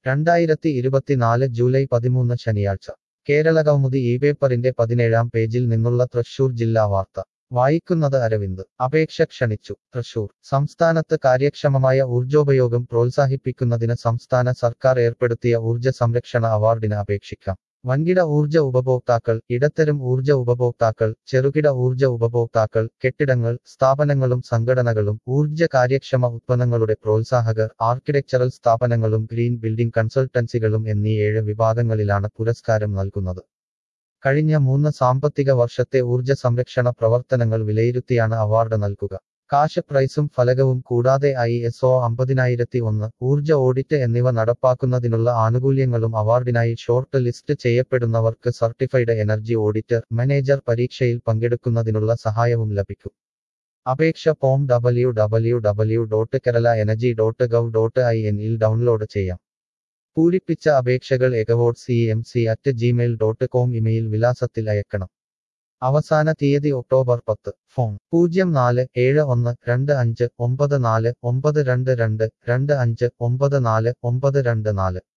2024 July 13 ശനിയാഴ്ച കേരളകൗമുദി ഈ പേപ്പറിന്റെ 17-ാം പേജിൽ നിന്നുള്ള തൃശൂർ ജില്ലാ വാർത്ത വായിക്കുന്നത് അരവിന്ദ്. അപേക്ഷ ക്ഷണിച്ചു. തൃശൂർ. സംസ്ഥാനത്ത് കാര്യക്ഷമമായ ഊർജോപയോഗം പ്രോത്സാഹിപ്പിക്കുന്നതിന് സംസ്ഥാന സർക്കാർ ഏർപ്പെടുത്തിയ ഊർജ സംരക്ഷണ അവാർഡിന് അപേക്ഷിക്കാം. വൻകിട ഊർജ ഉപഭോക്താക്കൾ, ഇടത്തരം ഊർജ ഉപഭോക്താക്കൾ, ചെറുകിട ഊർജ ഉപഭോക്താക്കൾ, കെട്ടിടങ്ങൾ, സ്ഥാപനങ്ങളും സംഘടനകളും, ഊർജ കാര്യക്ഷമ ഉത്പന്നങ്ങളുടെ പ്രോത്സാഹകർ, ആർക്കിടെക്ചറൽ സ്ഥാപനങ്ങളും ഗ്രീൻ ബിൽഡിംഗ് കൺസൾട്ടൻസികളും എന്നീ 7 വിഭാഗങ്ങളിലാണ് പുരസ്കാരം നൽകുന്നത്. കഴിഞ്ഞ 3 സാമ്പത്തിക വർഷത്തെ ഊർജ സംരക്ഷണ പ്രവർത്തനങ്ങൾ വിലയിരുത്തിയാണ് അവാർഡ് നൽകുക. കാശ് പ്രൈസും ഫലകവും കൂടാതെ ISO 50001 ഊർജ ഓഡിറ്റ് എന്നിവ നടപ്പാക്കുന്നതിനുള്ള ആനുകൂല്യങ്ങളും അവാർഡിനായി ഷോർട്ട് ലിസ്റ്റ് ചെയ്യപ്പെടുന്നവർക്ക് സർട്ടിഫൈഡ് എനർജി ഓഡിറ്റർ മാനേജർ പരീക്ഷയിൽ പങ്കെടുക്കുന്നതിനുള്ള സഹായവും ലഭിക്കും. അപേക്ഷ ഫോം www.keralaenergy.gov.in ൽ ഡൗൺലോഡ് ചെയ്യാം. പൂരിപ്പിച്ച അപേക്ഷകൾ egawardcmc@gmail.com ഇമെയിൽ വിലാസത്തിൽ അയക്കണം. അവസാന തീയതി ഒക്ടോബർ 10. ഫോൺ 04712594922225949424.